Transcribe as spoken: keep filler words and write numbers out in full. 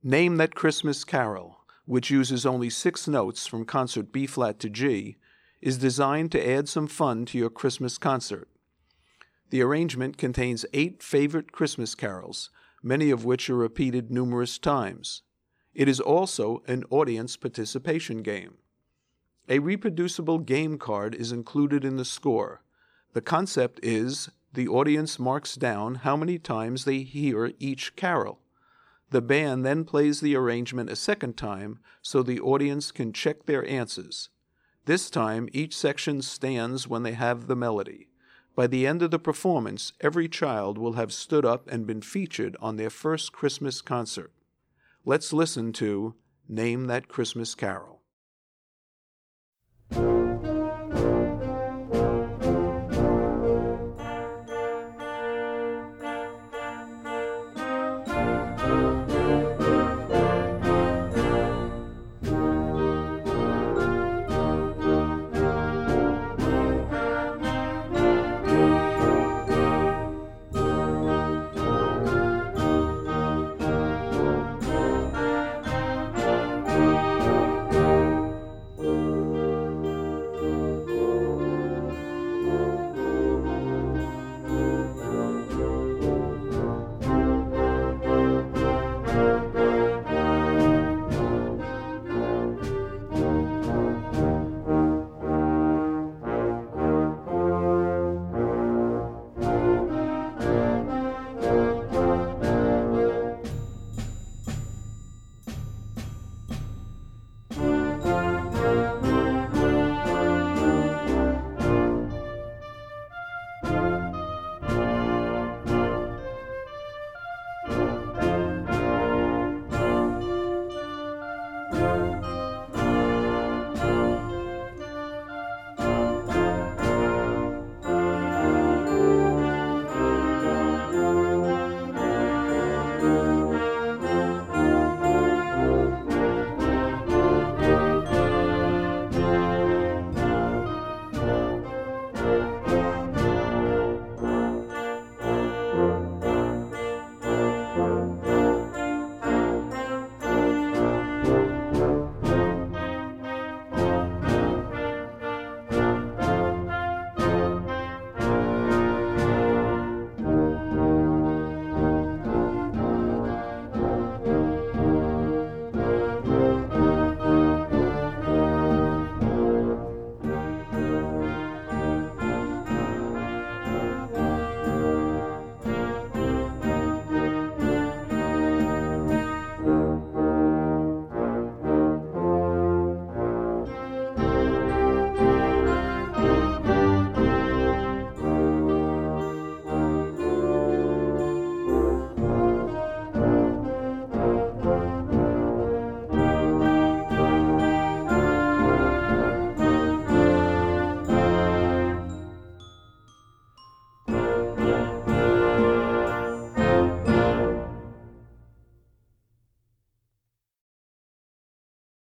Name That Christmas Carol, which uses only six notes from concert B-flat to G, is designed to add some fun to your Christmas concert. The arrangement contains eight favorite Christmas carols, many of which are repeated numerous times. It is also an audience participation game. A reproducible game card is included in the score. The concept is the audience marks down how many times they hear each carol. The band then plays the arrangement a second time so the audience can check their answers. This time, each section stands when they have the melody. By the end of the performance, every child will have stood up and been featured on their first Christmas concert. Let's listen to Name That Christmas Carol.